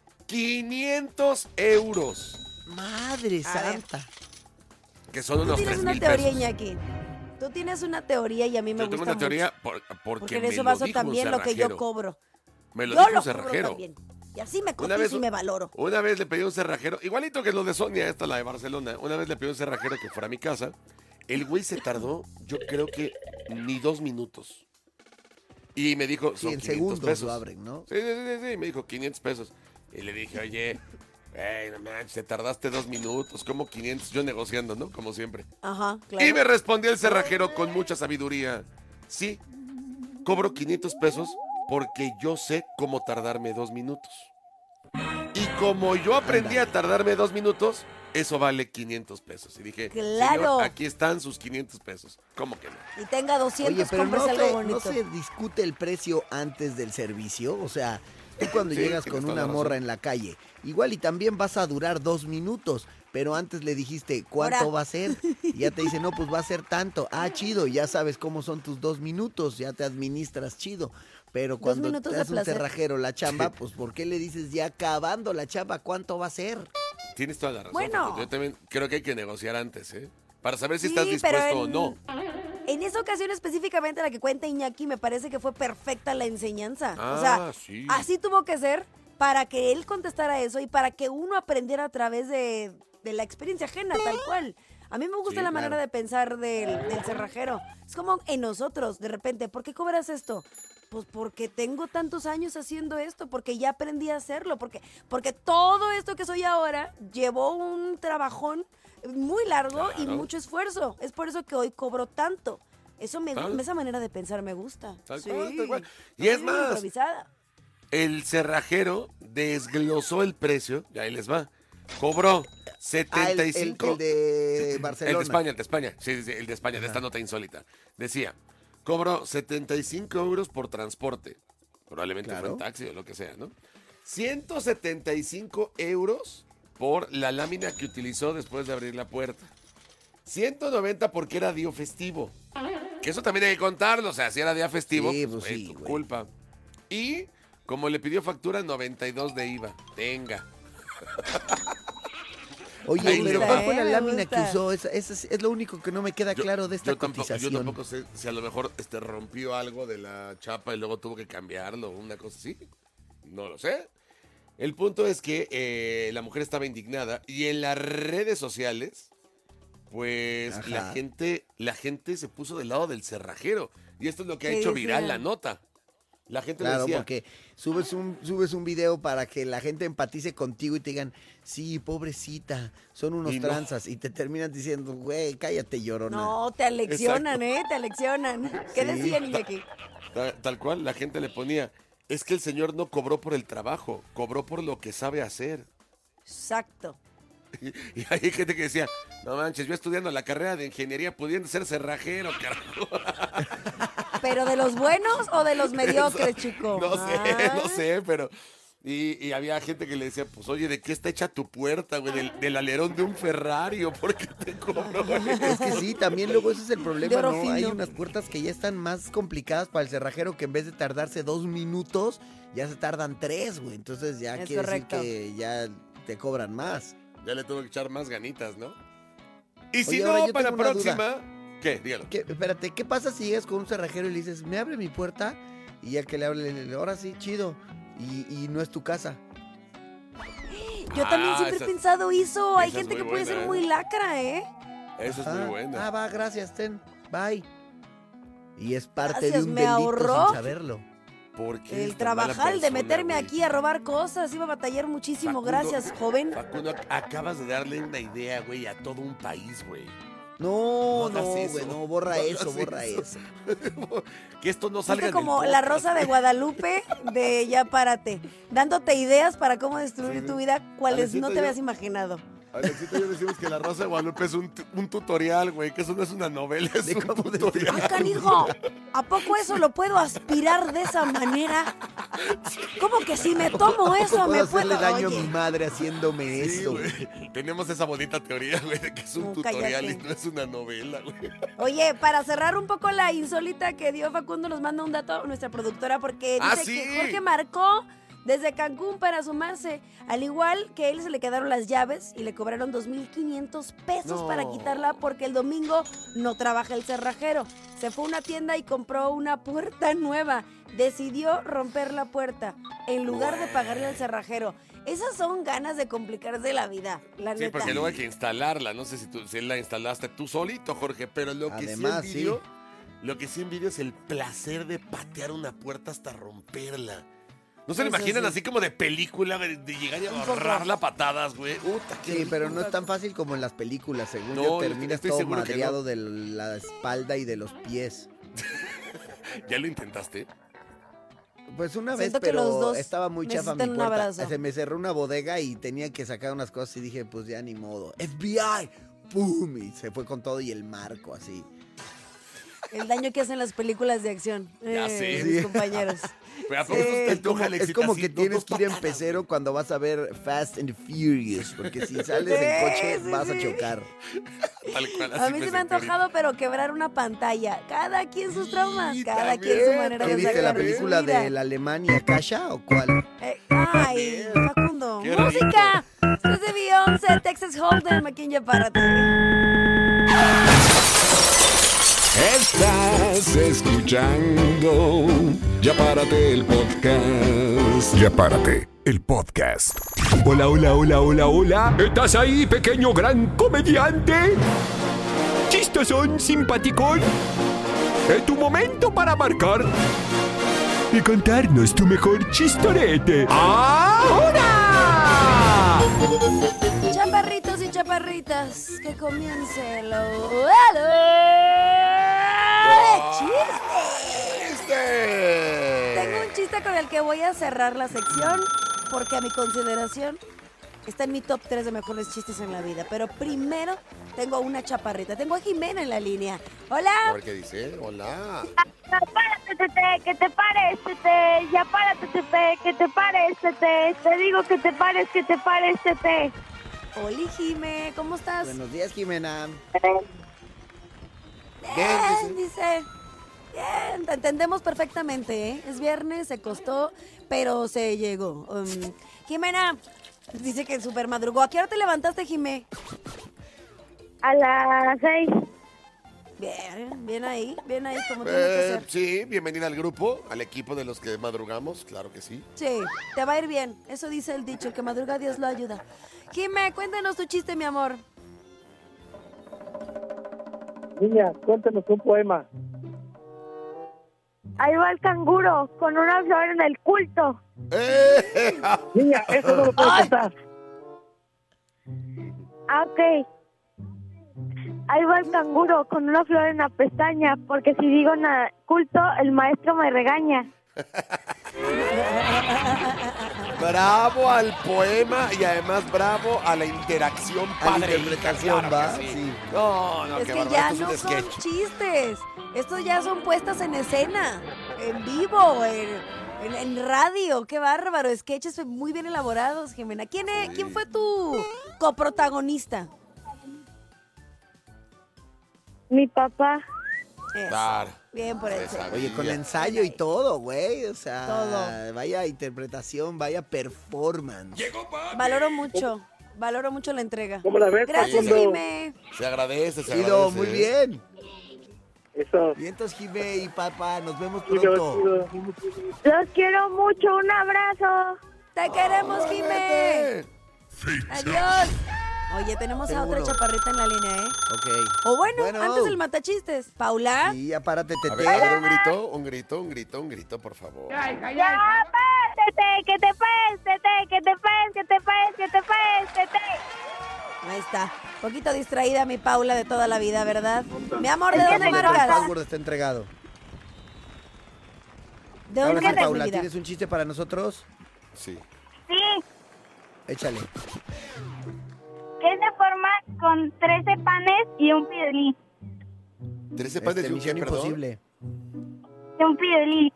S3: 500 euros.
S5: Madre santa.
S3: Que son unos 3,000 pesos.
S2: Tú tienes una teoría, Iñaki. Tú tienes una teoría y a mí me gusta
S3: mucho. Yo tengo una teoría porque
S2: en
S3: me
S2: eso
S3: lo
S2: baso
S3: dijo
S2: también
S3: un
S2: lo que yo
S3: cerrajero.
S2: cobro.
S3: Me lo
S2: yo
S3: dijo
S2: lo
S3: un cerrajero.
S2: Cobro también. Y así me cotizo y me valoro.
S3: Una vez le pedí a un cerrajero, igualito que lo de Sonia, esta la de Barcelona. Una vez le pedí a un cerrajero que fuera a mi casa. El güey se tardó, yo creo que ni 2 minutos. Y me dijo, son 500
S5: segundos
S3: pesos.
S5: lo abren, ¿no?
S3: Sí, me dijo 500 pesos. Y le dije, oye, no manches, te tardaste 2 minutos, ¿cómo 500? Yo negociando, ¿no? Como siempre.
S2: Ajá, claro.
S3: Y me respondió el cerrajero con mucha sabiduría. Sí, cobro 500 pesos porque yo sé cómo tardarme 2 minutos. Y como yo aprendí a tardarme 2 minutos, eso vale 500 pesos. Y dije,
S2: claro,
S3: señor, aquí están sus 500 pesos. ¿Cómo que no?
S2: Y tenga 200,
S5: oye, pero
S2: cómprese algo bonito.
S5: ¿no se discute el precio antes del servicio? O sea, tú cuando llegas con una morra en la calle, igual y también vas a durar 2 minutos, pero antes le dijiste, ¿cuánto va a ser? Y ya te dice, no, pues va a ser tanto. Ah, chido, ya sabes cómo son tus 2 minutos, ya te administras chido. Pero cuando te das un cerrajero la chamba, pues ¿por qué le dices ya acabando la chamba cuánto va a ser?
S3: Tienes toda la razón.
S2: Bueno,
S3: yo también creo que hay que negociar antes, ¿eh? Para saber si estás dispuesto o no.
S2: En esa ocasión específicamente la que cuenta Iñaki, me parece que fue perfecta la enseñanza. O sea,
S3: sí.
S2: Así tuvo que ser para que él contestara eso y para que uno aprendiera a través de la experiencia ajena, tal cual. A mí me gusta la manera de pensar del cerrajero. Es como en nosotros, de repente, ¿por qué cobras esto? Pues porque tengo tantos años haciendo esto, porque ya aprendí a hacerlo, porque todo esto que soy ahora llevó un trabajón muy largo y mucho esfuerzo. Es por eso que hoy cobro tanto. Eso esa manera de pensar me gusta.
S3: Tal cual. Y es más,
S2: improvisada.
S3: el cerrajero desglosó el precio, y ahí les va. Cobró 75...
S5: el de Barcelona.
S3: El de España. Sí, el de España, de esta nota insólita. Decía, cobró 75 euros por transporte. Probablemente fue en taxi o lo que sea, ¿no? 175 euros por la lámina que utilizó después de abrir la puerta. 190 porque era día festivo. Que eso también hay que contarlo. O sea, si era día festivo, pues sí, tu culpa. Y como le pidió factura, 92 de IVA. Venga.
S5: Oye, pero ¿cuál fue la lámina que usó? Es lo único que no me queda claro de esta cotización.
S3: Yo tampoco sé si a lo mejor rompió algo de la chapa y luego tuvo que cambiarlo, una cosa así. No lo sé. El punto es que la mujer estaba indignada y en las redes sociales, pues la gente se puso del lado del cerrajero. Y esto es lo que ha hecho viral la nota. La gente
S5: claro,
S3: decía,
S5: porque subes un video para que la gente empatice contigo y te digan, sí, pobrecita, son unos tranzas. Y te terminan diciendo, güey, cállate, llorona.
S2: No, te aleccionan, te aleccionan. ¿Qué decía Iñaki?
S3: Tal cual, la gente le ponía, es que el señor no cobró por el trabajo, cobró por lo que sabe hacer.
S2: Exacto.
S3: Y hay gente que decía, no manches, yo estudiando la carrera de ingeniería pudiendo ser cerrajero, carajo.
S2: ¿Pero de los buenos o de los mediocres, chico?
S3: No sé, pero... Y había gente que le decía, pues oye, ¿de qué está hecha tu puerta, güey? Del alerón de un Ferrari, ¿o por qué te cobró?
S5: Es que sí, también luego ese es el problema, ¿no? Hay unas puertas que ya están más complicadas para el cerrajero que en vez de tardarse 2 minutos, ya se tardan 3, güey. Entonces ya quiere decir que ya te cobran más.
S3: Ya le tuvo que echar más ganitas, ¿no? Y si no, para la próxima... ¿Qué? Dígalo.
S5: Espérate, ¿qué pasa si llegas con un cerrajero y le dices, me abre mi puerta? Y ya que le hable, ahora sí, chido. Y no es tu casa.
S2: Yo también siempre he pensado eso. Hay gente que puede ser muy lacra, ¿eh?
S3: Eso es muy bueno.
S5: Va, gracias, bye. Y es parte de un delito sin saberlo.
S2: El trabajar de meterme aquí a robar cosas, iba a batallar muchísimo. Gracias, joven.
S3: Facundo, acabas de darle una idea, güey, a todo un país, güey.
S5: No, güey, borra eso.
S3: Que esto no salga.
S2: Es como la Rosa de Guadalupe de Ya Párate, dándote ideas para cómo destruir tu vida, cuales no te habías imaginado.
S3: Alexito, yo decimos que la Rosa de Guadalupe es un tutorial, güey, que eso no es una novela, es un tutorial.
S2: ¡Ay, canijo! ¿A poco eso lo puedo aspirar de esa manera? ¿Cómo que si me tomo eso me puedo
S5: hacerle daño a mi madre haciéndome eso?
S3: Güey. Tenemos esa bonita teoría, güey, de que es un tutorial y no es una novela, güey.
S2: Oye, para cerrar un poco la insólita que dio Facundo, nos manda un dato nuestra productora porque dice que Jorge marcó desde Cancún para sumarse. Al igual que él, se le quedaron las llaves y le cobraron 2,500 pesos para quitarla porque el domingo no trabaja el cerrajero. Se fue a una tienda y compró una puerta nueva. Decidió romper la puerta en lugar de pagarle al cerrajero. Esas son ganas de complicarse la vida, la neta.
S3: Sí, porque luego hay que instalarla. No sé si la instalaste tú solito, Jorge, pero lo que sí envidio es el placer de patear una puerta hasta romperla. ¿No se lo imaginan así como de película, de llegar y agarrarla a patadas, güey?
S5: Sí, pero no es tan fácil como en las películas. Según yo, terminas todo madreado de la espalda y de los pies.
S3: ¿Ya lo intentaste?
S5: Pues una vez, pero estaba muy chafa mi puerta. Se me cerró una bodega y tenía que sacar unas cosas y dije, pues ya ni modo. ¡FBI! ¡Pum! Y se fue con todo y el marco así.
S2: El daño que hacen las películas de acción.
S3: Ya sé.
S2: Mis compañeros.
S5: Es como que tienes que ir en pecero cuando vas a ver Fast and Furious, porque si sales en coche vas a chocar.
S3: Tal cual,
S2: a mí se me ha antojado, pero quebrar una pantalla. Cada quien sus traumas, cada quien su manera de sacar.
S5: ¿Viste la película de la Alemania, Kasha, o cuál?
S2: Ay, Facundo. ¡Música! Esto es de Beyoncé, Texas Hold'em, aquí en Ya Párate.
S10: Estás escuchando Ya Párate el podcast. Ya Párate el podcast. Hola. ¿Estás ahí, pequeño gran comediante? Chistosón, simpaticón. Es tu momento para marcar y contarnos tu mejor chistorete. ¡Ahora!
S2: Chaparritos y chaparritas, que comience lo... ¡Chiste! Tengo un chiste chiste con el que voy a cerrar la sección, porque a mi consideración está en mi top 3 de mejores chistes en la vida. Pero primero tengo una chaparrita. Tengo a Jimena en la línea. Hola.
S3: A ver qué dice. Hola.
S9: Ya párate, Tete, que te pares, Tete. Ya párate, Tete, que te pares, Tete. Te digo que te pares, Tete.
S2: Hola, Jime. ¿Cómo estás?
S5: Buenos días, Jimena.
S2: Bien, dice. Bien, te entendemos perfectamente, ¿eh? Es viernes, se costó, pero se llegó. Jimena, dice que súper madrugó. ¿A qué hora te levantaste, Jimé?
S9: A las 6.
S2: Bien ahí como tiene que ser.
S3: Sí, bienvenida al grupo, al equipo de los que madrugamos, claro que sí.
S2: Sí, te va a ir bien. Eso dice el dicho, el que madruga Dios lo ayuda. Jimé, cuéntanos tu chiste, mi amor.
S8: Niña, cuéntanos un poema.
S9: Ahí va el canguro con una flor en el culto.
S8: Niña, eso no lo puedo contar.
S9: Ok. Ahí va el canguro con una flor en la pestaña, porque si digo culto, el maestro me regaña.
S3: Bravo al poema y además bravo a la interacción
S5: A la
S3: padre.
S5: interpretación,
S3: Claro
S5: ¿va?
S3: que sí.
S5: Sí.
S3: No,
S2: Es
S3: qué
S2: que
S3: bárbaro,
S2: ya
S3: esto
S2: no
S3: es un
S2: son
S3: sketch.
S2: chistes. Estos ya son puestas en escena, en vivo, en radio. Qué bárbaro. Sketches muy bien elaborados, Jimena. ¿Quién fue tu coprotagonista?
S9: Mi papá.
S2: Eso.
S3: Claro.
S2: Bien por eso.
S5: Oye, con ensayo y todo, güey. O sea,
S2: Todo.
S5: vaya interpretación, vaya performance.
S2: Valoro mucho la entrega.
S8: ¿Cómo la ves,
S2: Gracias,
S8: Facundo?
S2: Jime.
S3: Se agradece, se
S5: Chido,
S3: agradece.
S5: muy bien.
S8: Eso.
S5: Vientos, Jime y papá, nos vemos
S8: Chido,
S5: pronto.
S8: chido.
S9: Los quiero mucho. Un abrazo.
S2: Te queremos, Jime. Adiós. Oye, tenemos a otra
S5: Seguro.
S2: chaparrita en la línea, ¿eh?
S5: Ok.
S2: O bueno, antes el matachistes. Paula.
S5: Sí, ya párate,
S3: A
S5: Tete.
S3: ver, un grito, por favor.
S9: Ya párate, que te pares, Tete.
S2: Ahí está. Poquito distraída mi Paula de toda la vida, ¿verdad? Mi amor, ¿de
S5: El
S2: dónde
S5: password, el
S2: marcas?
S5: password está entregado.
S2: ¿De
S5: Ahora
S2: dónde
S5: sí,
S2: marcas,
S5: Paula,
S2: mi vida?
S5: ¿tienes un chiste para nosotros?
S3: Sí.
S9: Sí.
S5: Échale.
S9: ¿Qué se forma con 13 panes y un pirulí?
S3: 13 panes de un
S5: Misión
S3: qué, perdón.
S5: Imposible.
S9: De un pirulí.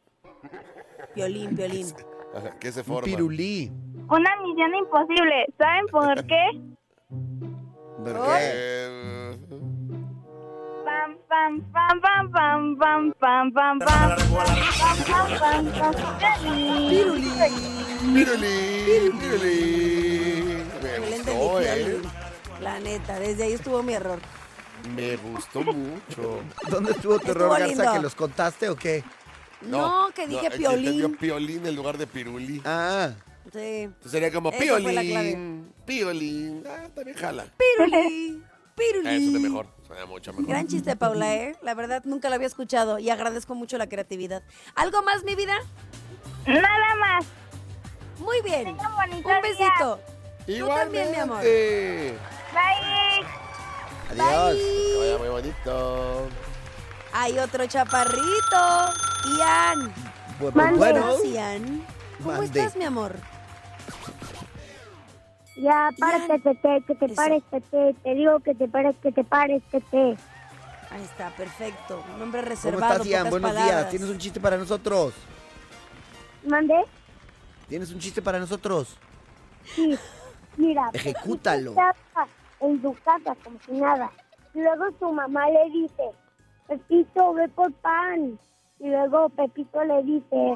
S2: Piolín.
S3: Ajá, ¿qué se
S5: Un
S3: forma?
S5: pirulí.
S9: Una misión imposible. ¿Saben por qué?
S5: ¿Por
S2: Oh.
S5: qué?
S9: Pam, pam, pam, pam, pam, pam, pam, pam, pam, pam, pam, pam.
S5: Pirulí.
S3: Pirulí. Me
S2: Excelente,
S3: gustó,
S2: mi Piolín. La neta, desde ahí estuvo mi error.
S3: Me gustó mucho.
S5: ¿Dónde estuvo tu
S2: Estuvo
S5: error, Garza?
S2: lindo.
S5: ¿Que los contaste o qué?
S2: No, que dije
S3: es que entendió
S2: Piolín.
S3: Piolín en lugar de pirulí.
S5: Ah,
S2: Sí.
S3: Entonces sería como
S2: Esa fue la
S3: Piolín. Piolín. Ah, también jala.
S2: Pirulí.
S3: Eso es de mejor. Suena mucho mejor.
S2: Gran chiste, Paula, ¿eh? La verdad, nunca lo había escuchado y agradezco mucho la creatividad. ¿Algo más, mi vida?
S9: Nada más.
S2: Muy bien.
S9: Tenga un bonito
S2: Un besito. Tú también, mi amor.
S3: Igualmente.
S9: Bye.
S5: adiós.
S3: Que vaya muy bonito.
S2: Hay otro chaparrito. Ian.
S5: Pues,
S9: Mande.
S5: bueno,
S2: Buenas, Ian. ¿Cómo
S5: Mande.
S2: estás, mi amor?
S9: Ya, párate, Tete, que te
S2: Eso.
S9: pares, Tete. Te digo que te pares, Tete.
S2: Ahí está, perfecto. Un hombre
S5: ¿cómo
S2: reservado,
S5: estás, Ian?
S2: pocas
S5: Buenos
S2: palabras.
S5: días. ¿Tienes un chiste para nosotros?
S9: ¿Mande?
S5: ¿Tienes un chiste para nosotros?
S9: Sí. Mira.
S5: Ejecútalo.
S9: Pepito estaba en su casa como si nada. Y luego su mamá le dice, Pepito, ve por pan. Y luego Pepito le dice,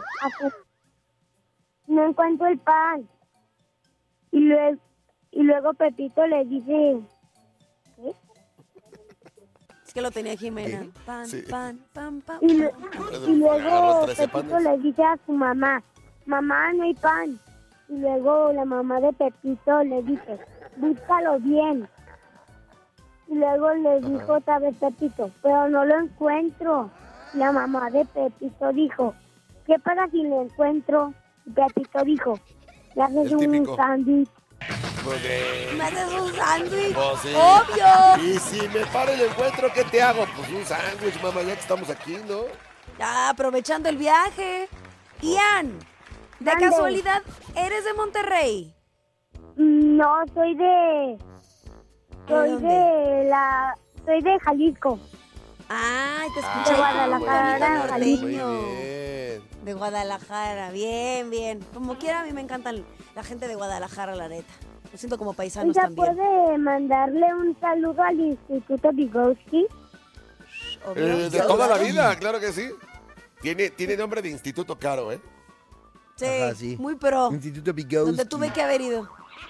S9: no encuentro el pan. Y luego Pepito le dice, ¿qué?
S2: Es que lo tenía Jimena.
S5: ¿Qué?
S2: Pan,
S3: Sí.
S2: pan, pan, pan.
S9: Y,
S2: pan.
S9: y luego
S3: Agarró 13
S9: Pepito
S3: panes.
S9: le dice a su mamá, mamá, no hay pan. Y luego la mamá de Pepito le dice, búscalo bien. Y luego le dijo otra vez Pepito, pero no lo encuentro. La mamá de Pepito dijo, ¿qué pasa si lo encuentro? Y Pepito dijo, le haces
S3: El
S9: un
S3: típico.
S9: sándwich.
S3: Pues
S2: ¿Me haces un sándwich?
S3: Pues sí.
S2: ¡Obvio!
S3: Y si me paro y lo encuentro, ¿qué te hago? Pues un sándwich, mamá, ya que estamos aquí, ¿no?
S2: Ya, aprovechando el viaje. Ian, de
S9: Mande.
S2: casualidad, ¿eres de Monterrey?
S9: No, soy de Jalisco.
S2: Ay, te escuché.
S9: De Guadalajara,
S3: Muy
S2: Jalisco.
S3: bien.
S2: De Guadalajara, bien, bien. Como quiera, a mí me encantan la gente de Guadalajara, la neta. Lo siento como paisanos
S9: ¿Ya
S2: también.
S9: puede mandarle un saludo al Instituto Vygotsky?
S2: Obvio.
S3: De toda la vida, claro que sí. Tiene nombre de instituto caro, ¿eh?
S2: Sí,
S5: Ajá, sí.
S2: muy pro.
S5: Instituto Vygotsky.
S2: Donde tuve que haber ido.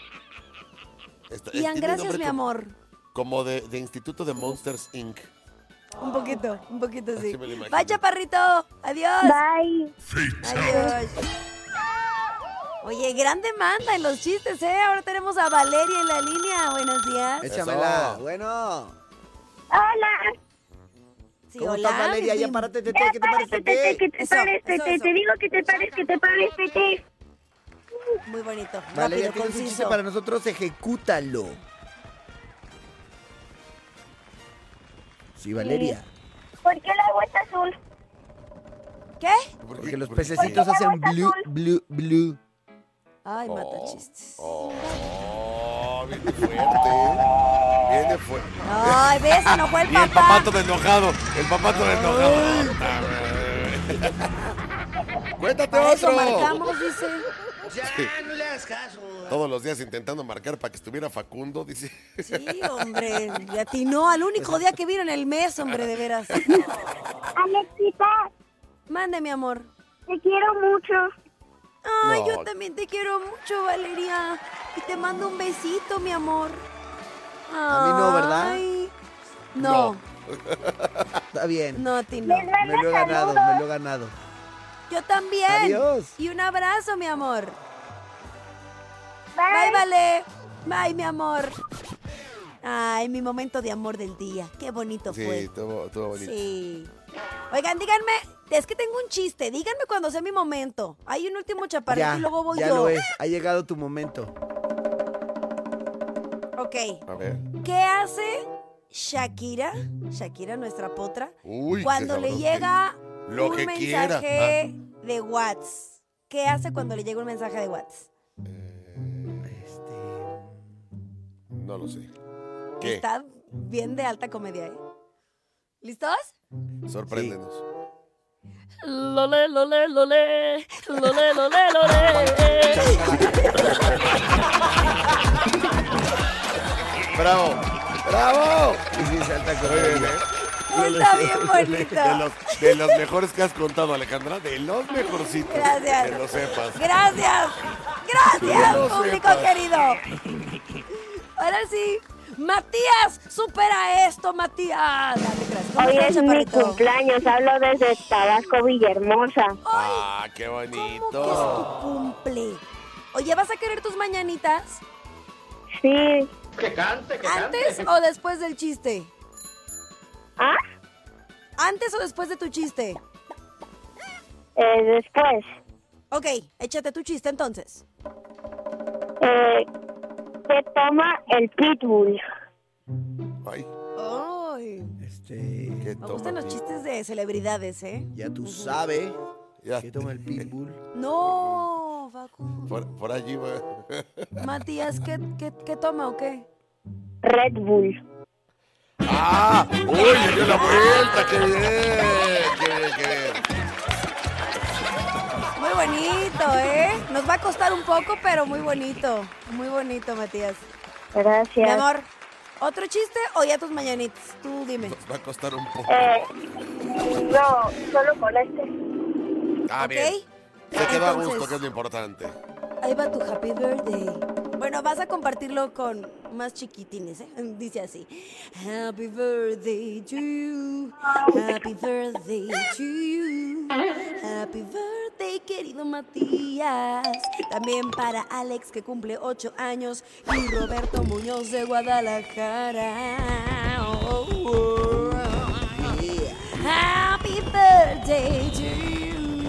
S2: Ian,
S3: Tiene
S2: gracias,
S3: nombre
S2: mi
S3: como-
S2: amor.
S3: Como de instituto de Monsters, Inc.
S2: Un poquito sí.
S3: Así me lo imagino.
S2: Bye, chaparrito. Adiós.
S9: Bye.
S2: Adiós. Oye, gran demanda en los chistes, ¿eh? Ahora tenemos a Valeria en la línea. Buenos días.
S5: Échamela.
S3: Eso.
S5: Bueno.
S9: Hola.
S2: Sí,
S5: ¿Cómo
S2: hola,
S5: estás, Valeria?
S2: mi
S5: Ya
S2: prim-
S5: párate, ¿qué te parece?
S9: Que te
S2: Eso,
S9: pares,
S2: eso.
S9: te digo que te pares, Tete.
S2: Muy bonito.
S5: Valeria,
S2: Rápido,
S5: tienes un chiste
S2: conciso.
S5: para nosotros, ejecútalo. Sí, Valeria.
S9: ¿Por qué el agua está azul?
S2: ¿Qué?
S5: Porque los
S3: ¿Por qué?
S5: pececitos hacen blue, blue, blue.
S2: Ay, mata chistes.
S3: Oh, viene fuerte. Viene fuerte.
S2: Ay, ves, se enojó el
S3: Y el
S2: papá.
S3: papá todo enojado. El papá todo enojado. Cuéntate
S2: Para eso
S3: otro.
S2: marcamos, dice.
S3: Todos los días intentando marcar para que estuviera Facundo, dice.
S2: Sí, hombre. Le atinó al único día que vino en el mes, hombre, de veras.
S9: Alexita,
S2: Mande, mi amor.
S9: te quiero mucho.
S2: Ay,
S3: No.
S2: yo también te quiero mucho, Valeria. Y te mando un besito, mi amor.
S5: A mí no, ¿verdad?
S2: Ay. No,
S5: Está bien.
S2: no, a ti no.
S5: Me lo he ganado, me lo he ganado.
S2: Yo también.
S5: Adiós.
S2: Y un abrazo, mi amor. Bye, Vale. Bye, mi amor. Ay, mi momento de amor del día. Qué bonito
S3: Sí,
S2: fue.
S3: estuvo bonito.
S2: Sí. Oigan, díganme, es que tengo un chiste. Díganme cuando sea mi momento. Hay un último chaparrito
S5: Ya,
S2: y luego voy
S5: ya
S2: yo.
S5: lo es. Ha llegado tu momento.
S2: Ok.
S3: A ver.
S2: ¿Qué hace Shakira, nuestra potra,
S3: Uy, qué
S2: cuando le
S3: sabroso.
S2: llega
S3: Lo
S2: un
S3: que
S2: mensaje de WhatsApp? ¿Qué hace cuando le llega un mensaje de WhatsApp?
S3: No lo sé. ¿Qué?
S2: Está bien de alta comedia, ¿eh? ¿Listos?
S3: Sorpréndenos.
S2: Lole, lole, lole. Lole, lole, lole.
S3: ¡Bravo! ¡Bravo!
S5: Sí, salta con
S3: Muy bien,
S5: ella.
S3: ¿eh?
S2: Está bien bonito.
S3: De los mejores que has contado, Alejandra. De los mejorcitos.
S2: Gracias.
S3: Que lo sepas.
S2: Gracias.
S3: Que
S2: Gracias,
S3: lo
S2: público
S3: sepas.
S2: querido. Ahora sí. Matías, supera esto, Matías. Dale, gracias. ¿Cómo
S9: Hoy
S2: estás,
S9: es mi
S2: chaparrito?
S9: cumpleaños, hablo desde Tabasco, Villahermosa.
S3: ¡Ah, qué
S2: ¿Cómo que es
S3: bonito!
S2: tu cumple? Oye, ¿vas a querer tus mañanitas?
S9: Sí.
S2: ¿Antes o después del chiste?
S9: ¿Ah?
S2: ¿Antes o después de tu chiste?
S9: Después.
S2: Ok, échate tu chiste entonces.
S9: ¿Qué toma el pitbull?
S3: Ay,
S2: Ay,
S3: qué
S2: me gustan
S3: toma.
S2: los chistes de celebridades, ¿eh?
S5: Ya tú sabes
S3: Ya.
S5: que toma el pitbull.
S2: No, Facu.
S3: Por allí va.
S2: Matías, ¿qué toma o qué?
S9: Red Bull.
S3: ¡Ah! ¡Uy, le dio la vuelta! ¡Qué bien! ¡Qué bien, qué bien!
S2: Muy bonito, ¿eh? Nos va a costar un poco, pero muy bonito. Muy bonito, Matías.
S9: Gracias.
S2: Mi amor, ¿otro chiste o ya tus mañanitas? Tú dime.
S3: Nos va a costar un poco.
S9: No, solo con este.
S3: Ah,
S2: ¿Ok?
S3: bien. Se quedó a gusto,
S2: Entonces,
S3: que es lo importante.
S2: ahí va tu happy birthday. Bueno, vas a compartirlo con más chiquitines, ¿eh? Dice así. Happy birthday to you. Happy birthday to you. Happy birthday, querido Matías. También para Alex, que cumple 8 años. Y Roberto Muñoz de Guadalajara. Oh, oh. Happy birthday to you.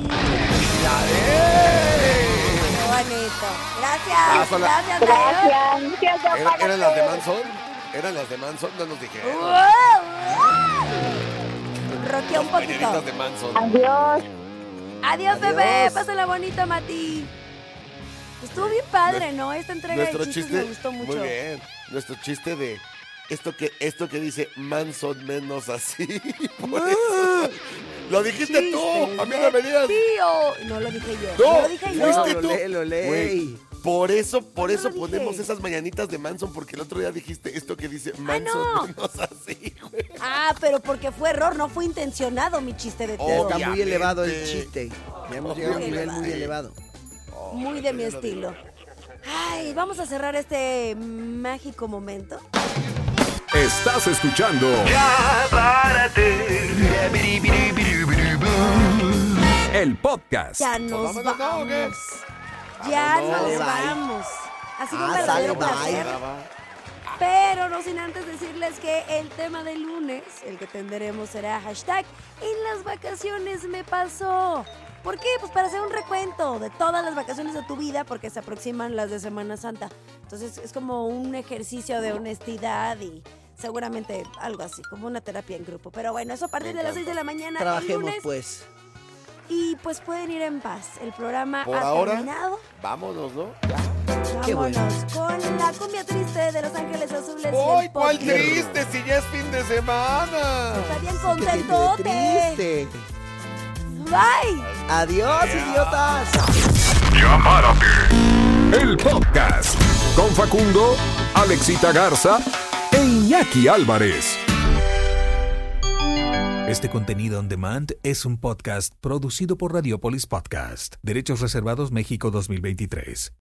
S2: Qué bonito. Gracias.
S3: son la-
S2: Gracias, Taylor.
S9: Gracias.
S3: ¿Eran las de Manson? ¿Eran las de Manson? No nos dijeron.
S2: Roquea un poquito.
S3: Mañanitas de Manson.
S9: Adiós.
S2: Adiós, bebé. Pásala bonita, Mati. Estuvo bien padre, ¿no? Esta entrega de chistes me gustó mucho.
S3: Muy bien. Nuestro chiste de esto que dice Manson menos así. Por eso. Lo dijiste tú. A mí no me digas.
S2: Tío. No lo dije yo.
S3: No,
S2: lo dije yo.
S3: fuiste tú.
S5: Lo lee.
S3: Güey, por eso
S2: lo
S3: ponemos
S2: dije.
S3: esas mañanitas de Manson, porque el otro día dijiste esto que dice Manson
S2: no.
S3: menos así, güey.
S2: Pero porque fue error, no fue intencionado mi chiste de
S5: Ya
S2: terror.
S5: está muy elevado el
S3: Obviamente.
S5: chiste. Ya hemos llegado a un nivel muy elevado.
S2: Muy de mi estilo. Ay, vamos a cerrar este mágico momento.
S10: Estás escuchando
S1: Ya párate.
S10: el podcast.
S2: Ya nos
S3: vámonos, ¿no, o qué?
S2: vamos. Ya
S3: Vámonos.
S2: nos
S5: Bye.
S2: vamos. Ha sido un
S5: Sale,
S2: verdadero
S5: bye.
S2: placer. Pero no sin antes decirles que el tema del lunes, el que tendremos será hashtag en las vacaciones me pasó. ¿Por qué? Pues para hacer un recuento de todas las vacaciones de tu vida, porque se aproximan las de Semana Santa. Entonces es como un ejercicio de honestidad y seguramente algo así, como una terapia en grupo. Pero bueno, eso a partir de las 6 de la mañana el
S5: Trabajemos,
S2: lunes.
S5: pues.
S2: Y pues pueden ir en paz. El programa
S3: Por
S2: ha
S3: ahora,
S2: terminado.
S3: vámonos, ¿no?
S5: Qué bueno.
S2: Vámonos con la cumbia triste de Los Ángeles Azules. y el
S3: ¡Ay, cuál
S2: podcast.
S3: triste! Si ya es fin de semana.
S2: Está bien
S5: Qué
S2: contentote.
S5: triste.
S2: Bye.
S5: Adiós, idiotas.
S10: Ya párate. El podcast con Facundo, Alexita Garza e Iñaki Álvarez.
S11: Este contenido on demand es un podcast producido por Radiopolis Podcast. Derechos reservados México 2023.